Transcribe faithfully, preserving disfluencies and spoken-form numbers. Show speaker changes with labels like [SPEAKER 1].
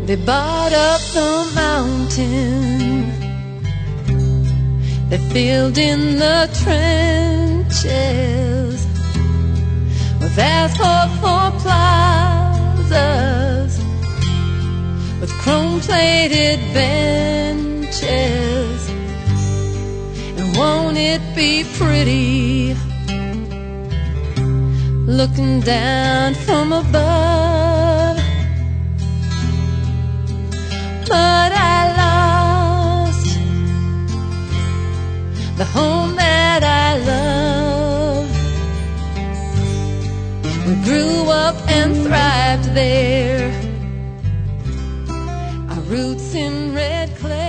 [SPEAKER 1] They bought up the mountain, they filled in the trenches with asphalt for plazas, with chrome-plated benches. And won't it be pretty looking down from above? But I lost the home that I love. We grew up and thrived there, our roots in red clay.